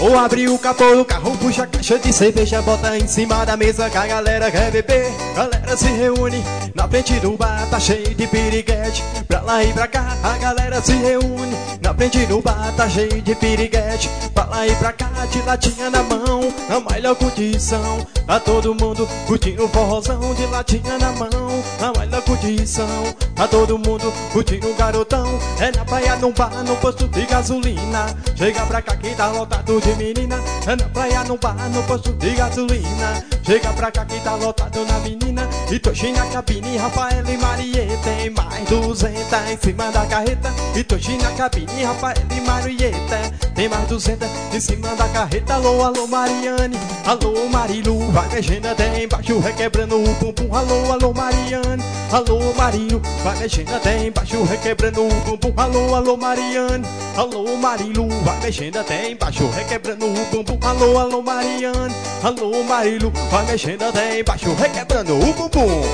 Ou abre o capô do carro, puxa a caixa de cerveja, bota em cima da mesa que a galera quer beber. Galera se reúne na frente do bar, tá cheio de piriguete. Pra lá e pra cá, a galera se reúne na frente do bar, tá cheio de piriguete. Pra lá e pra cá, de latinha na mão, a melhor condição. Tá todo mundo curtindo o forrozão, de latinha na mão, a melhor condição. Tá todo mundo curtindo o garotão. É na praia, no bar, no posto de gasolina. Chega pra cá que tá lotado de menina. É na praia, no bar, no posto de gasolina. Chega pra cá que tá lotado na menina. E Toshi na cabine, Rafael e Marieta. Tem mais 200 em cima da carreta. E Toshi na cabine, Rafael e Marieta. Tem mais 200 em cima da carreta. Alô, alô Mariane, alô Marilu. Vai mexendo até embaixo, requebrando o bumbum. Alô, alô Mariane, alô Marilu. Vai mexendo até embaixo, requebrando o bumbum. Alô, alô Mariane, alô Marilu. Vai mexendo até embaixo, requebrando o bumbum. Alô, alô Mariane, alô Marilu. Vai mexendo até embaixo, requebrando o bumbum.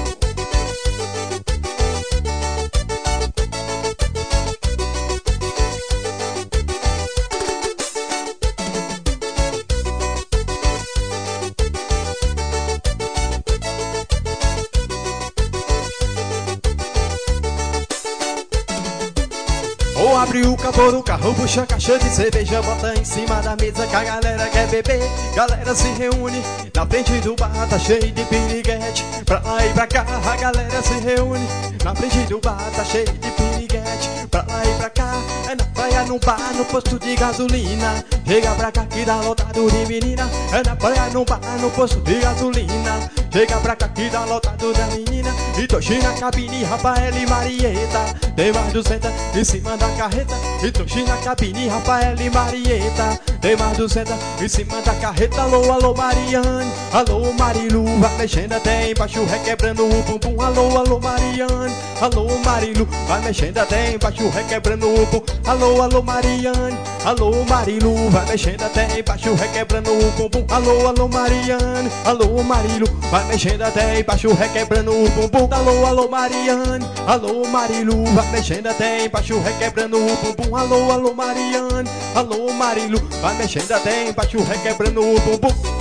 Ou abre o capô do carro, puxa a caixa de cerveja, bota em cima da mesa que a galera quer beber. Galera se reúne na frente do bar, tá cheio de piriguete. Pra lá e pra cá, a galera se reúne na frente do bar, tá cheio de piriguete. Pra lá e pra cá, é na praia, no bar, no posto de gasolina. Chega pra cá que dá lotado de menina. É na praia, no bar, no posto de gasolina. Chega pra cá que dá lotado da menina. E Toshi na cabine, Rafael e Marieta. Tem mais 200 em cima da carreta. E Toshi na cabine, Rafael e Marieta. Tem mais 200 em cima da carreta. Alô, alô Mariane, alô Marilu. Vai mexendo até embaixo, requebrando o bumbum. Alô, alô Mariane, alô Marilu. Vai mexendo até embaixo, requebrando o bumbum. Alô, alô Mariane, alô Marilu. Vai mexendo até embaixo, requebrando o bumbum. Alô, alô Mariane, alô Marilu. Vai mexendo até embaixo, requebrando o bumbum. Alô, alô Mariane, alô Marilu. Vai mexendo até embaixo, requebrando o bumbum. Alô, alô Mariane, alô Marilu. Vai mexendo até embaixo, requebrando o bumbum.